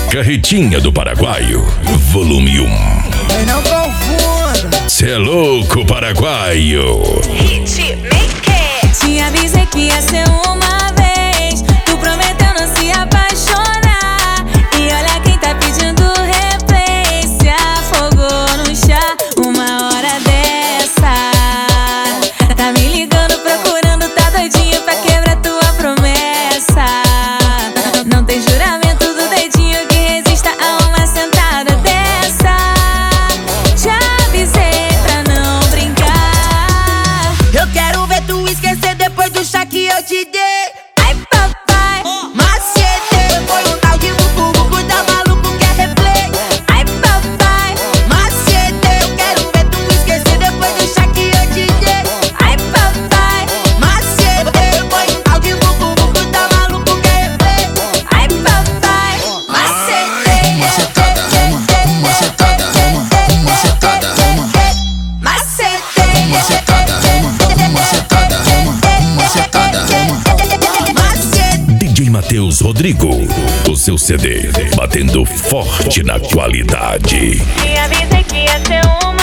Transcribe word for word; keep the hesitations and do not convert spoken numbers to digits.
Carretinha do Paraguaio, volume um. Mas não confunda. Cê é louco, paraguaio. Hitmaker. Te avisei que ia ser uma vez. Tu prometeu não se apaixonar. E olha quem tá pedindo replay. Se afogou no chá uma hora dessa. Tá me ligando, procurando, tá doidinho pra quebrar tua promessa. Não tem juramento do dedinho que resista a uma sentada dessa. Já avisei pra não brincar. Eu quero ver tu esquecer depois do chá que eu te dei. Ai, papai, Macete, foi um tal de bubu, bubu tá maluco, quer replay. ai, papai, Macete, eu quero ver tu esquecer depois do chá que eu te dei. ai, papai, Macete, foi um tal de bubu, bubu tá maluco, quer replay. ai, papai, macetei. Macetada, rama, macetada, rama, macetada, rama, Macete, macetada, rama, macetada, rama, macetada, rama. macete. D J Matheus Rodrigo, o seu C D batendo forte na qualidade. Te avisei que ia ser uma